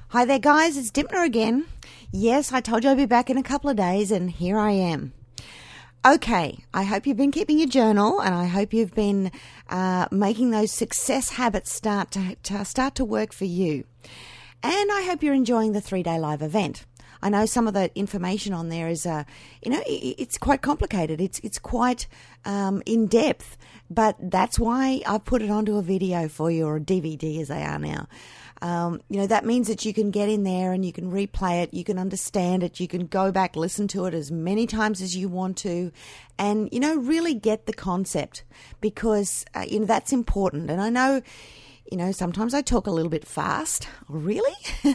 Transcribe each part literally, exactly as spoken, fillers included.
Hi there, guys. It's Dipner again. Yes, I told you I'd be back in a couple of days, and here I am. Okay, I hope you've been keeping your journal, and I hope you've been uh, making those success habits start to, to start to work for you. And I hope you're enjoying the three-day live event. I know some of the information on there is, uh, you know, it, it's quite complicated. It's it's quite um, in depth, but that's why I put it onto a video for you, or a D V D as they are now. Um, you know, that means that you can get in there and you can replay it, you can understand it, you can go back, listen to it as many times as you want to, and, you know, really get the concept, because, uh, you know, that's important. And I know, you know, sometimes I talk a little bit fast, really,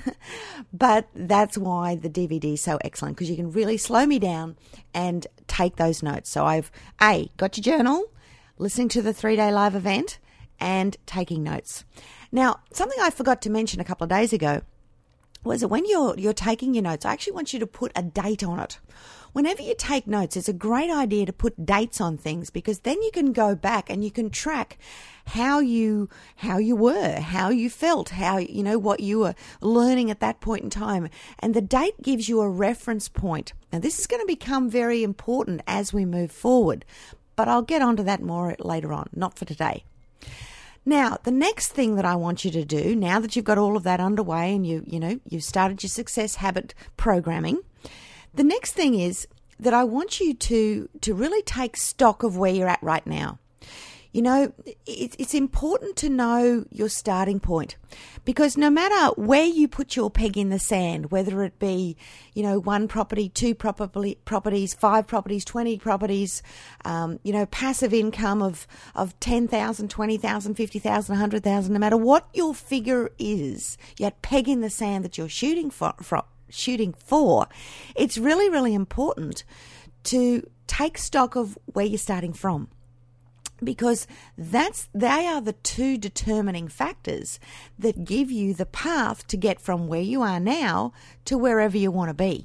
but that's why the D V D is so excellent, because you can really slow me down and take those notes. So I've, A, got your journal, listening to the three-day live event, and taking notes. Now, something I forgot to mention a couple of days ago was that when you're you're taking your notes, I actually want you to put a date on it. Whenever you take notes, it's a great idea to put dates on things, because then you can go back and you can track how you how you were, how you felt, how, you know, what you were learning at that point in time. And the date gives you a reference point. Now, this is going to become very important as we move forward, but I'll get onto that more later on, not for today. Now, the next thing that I want you to do, now that you've got all of that underway and you, you know, you've started your success habit programming, the next thing is that I want you to, to really take stock of where you're at right now. You know, it, it's important to know your starting point, because no matter where you put your peg in the sand, whether it be, you know, one property, two property, properties, five properties, twenty properties, um, you know, passive income of, of ten thousand, twenty thousand, fifty thousand, one hundred thousand, no matter what your figure is, that peg in the sand that you're shooting for, for, shooting for, it's really, really important to take stock of where you're starting from. Because that's they are the two determining factors that give you the path to get from where you are now to wherever you want to be.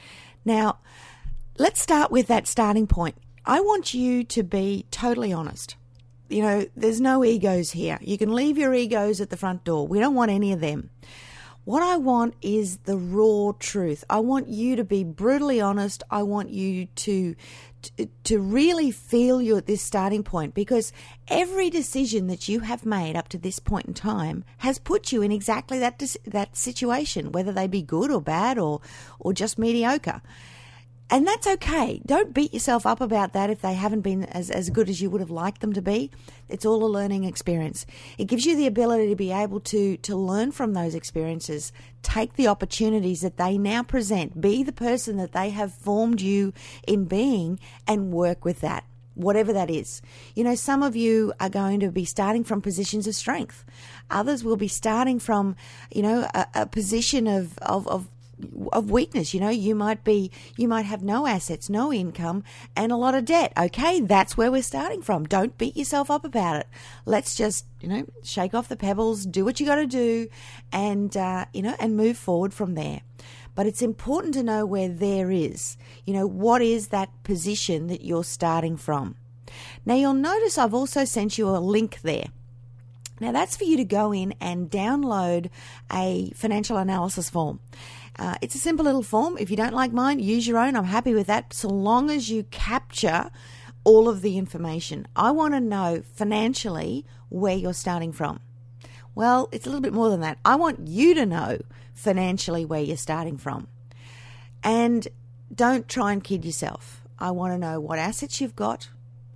Now, let's start with that starting point. I want you to be totally honest. You know, there's no egos here. You can leave your egos at the front door. We don't want any of them. What I want is the raw truth. I want you to be brutally honest. I want you to, to, to really feel you at this starting point, because every decision that you have made up to this point in time has put you in exactly that that situation, whether they be good or bad or or just mediocre. And that's okay. Don't beat yourself up about that if they haven't been as, as good as you would have liked them to be. It's all a learning experience. It gives you the ability to be able to, to learn from those experiences, take the opportunities that they now present, be the person that they have formed you in being, and work with that, whatever that is. You know, some of you are going to be starting from positions of strength. Others will be starting from, you know, a, a position of, of, of of weakness. You know, you might be, you might have no assets, no income, and a lot of debt. Okay, that's where we're starting from. Don't beat yourself up about it. Let's just, you know, shake off the pebbles, do what you got to do, and, uh, you know, and move forward from there. But it's important to know where there is, you know, what is that position that you're starting from. Now, you'll notice I've also sent you a link there. Now, that's for you to go in and download a financial analysis form. Uh, it's a simple little form. If you don't like mine, use your own. I'm happy with that, so long as you capture all of the information. I want to know financially where you're starting from. Well, it's a little bit more than that. I want you to know financially where you're starting from. And don't try and kid yourself. I want to know what assets you've got.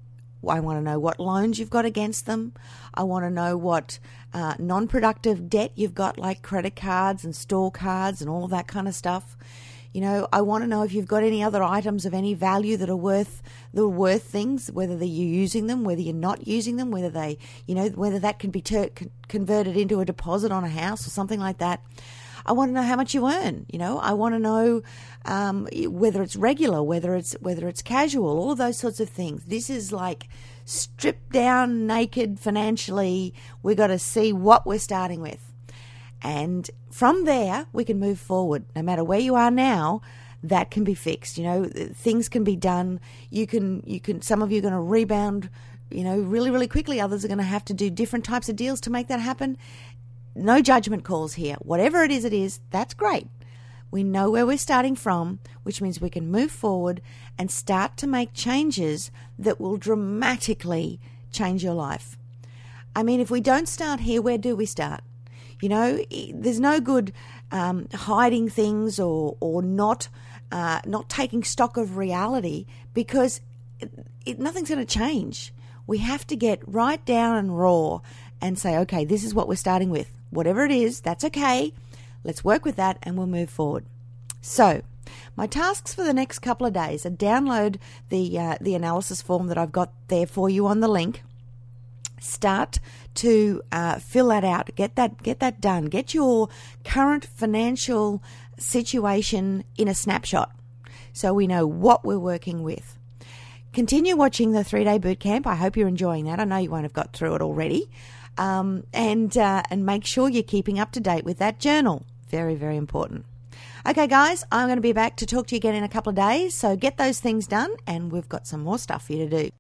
I want to know what loans you've got against them. I want to know what uh, non-productive debt you've got, like credit cards and store cards and all of that kind of stuff. You know, I want to know if you've got any other items of any value that are worth that are worth things, whether you're using them, whether you're not using them, whether they, you know, whether that can be ter- converted into a deposit on a house or something like that. I want to know how much you earn. You know, I want to know um, whether it's regular, whether it's whether it's casual, all of those sorts of things. This is like stripped down, naked financially. We got to see what we're starting with, and from there we can move forward. No matter where you are now, that can be fixed. You know, things can be done. You can you can. Some of you are going to rebound, you know, really really quickly. Others are going to have to do different types of deals to make that happen. no judgment calls here. Whatever it is, it is. That's great. We know where we're starting from, which means we can move forward and start to make changes that will dramatically change your life. I mean, if we don't start here, where do we start? You know, there's no good um, hiding things or or not uh, not taking stock of reality, because it, it, nothing's going to change. We have to get right down and raw and say, okay, this is what we're starting with. Whatever it is, that's okay. Let's work with that and we'll move forward. So, my tasks for the next couple of days are download the uh, the analysis form that I've got there for you on the link. Start to uh, fill that out. Get that get that done. Get your current financial situation in a snapshot so we know what we're working with. Continue watching the three-day boot camp. I hope you're enjoying that. I know you won't have got through it already. Um, and uh, and make sure you're keeping up to date with that journal. Very, very important. Okay, guys, I'm going to be back to talk to you again in a couple of days. So get those things done, and we've got some more stuff for you to do.